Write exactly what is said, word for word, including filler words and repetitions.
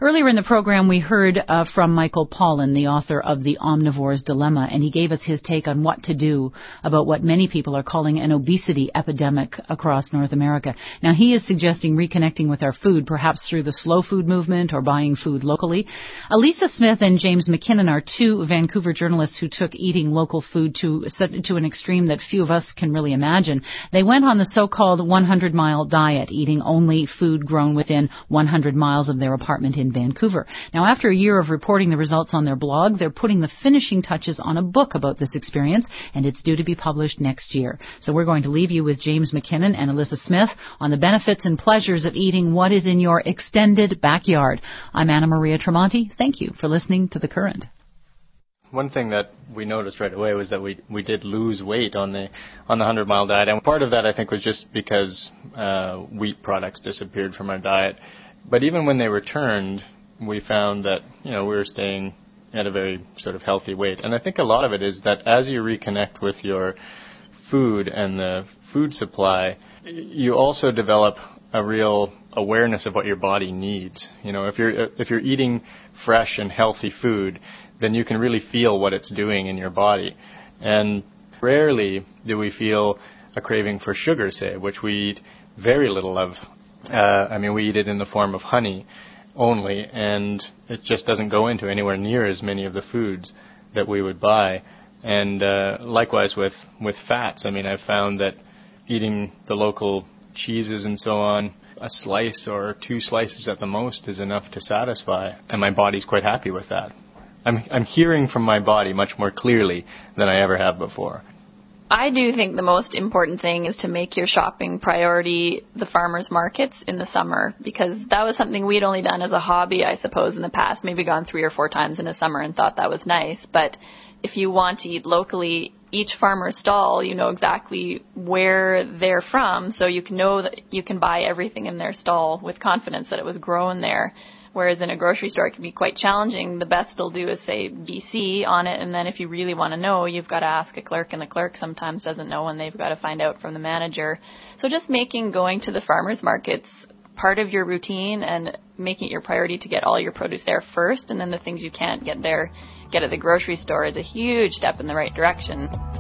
Earlier in the program, we heard uh, from Michael Pollan, the author of The Omnivore's Dilemma, and he gave us his take on what to do about what many people are calling an obesity epidemic across North America. Now, he is suggesting reconnecting with our food, perhaps through the slow food movement or buying food locally. Elisa Smith and James McKinnon are two Vancouver journalists who took eating local food to to an extreme that few of us can really imagine. They went on the so-called one hundred mile diet, eating only food grown within one hundred miles of their apartment in Vancouver. Now, after a year of reporting the results on their blog, they're putting the finishing touches on a book about this experience, and it's due to be published next year. So we're going to leave you with James McKinnon and Elisa Smith on the benefits and pleasures of eating what is in your extended backyard. I'm Anna Maria Tremonti. Thank you for listening to The Current. One thing that we noticed right away was that we we did lose weight on the on the hundred mile diet, and part of that I think was just because uh, wheat products disappeared from our diet. But even when they returned, we found that, you know, we were staying at a very sort of healthy weight. And I think a lot of it is that as you reconnect with your food and the food supply, you also develop a real awareness of what your body needs. You know, if you're if you're eating fresh and healthy food, then you can really feel what it's doing in your body. And rarely do we feel a craving for sugar, say, which we eat very little of. Uh, I mean, we eat it in the form of honey only, and it just doesn't go into anywhere near as many of the foods that we would buy. And uh, likewise with, with fats. I mean, I've found that eating the local cheeses and so on, a slice or two slices at the most is enough to satisfy, and my body's quite happy with that. I'm, I'm hearing from my body much more clearly than I ever have before. I do think the most important thing is to make your shopping priority the farmers markets in the summer, because that was something we'd only done as a hobby, I suppose, in the past, maybe gone three or four times in a summer and thought that was nice. But if you want to eat locally, each farmer's stall, you know exactly where they're from, so you can know that you can buy everything in their stall with confidence that it was grown there. Whereas in a grocery store, it can be quite challenging. The best they'll do is say B C on it, and then if you really want to know, you've got to ask a clerk, and the clerk sometimes doesn't know, and they've got to find out from the manager. So just making going to the farmers markets part of your routine and making it your priority to get all your produce there first, and then the things you can't get there, get at the grocery store is a huge step in the right direction.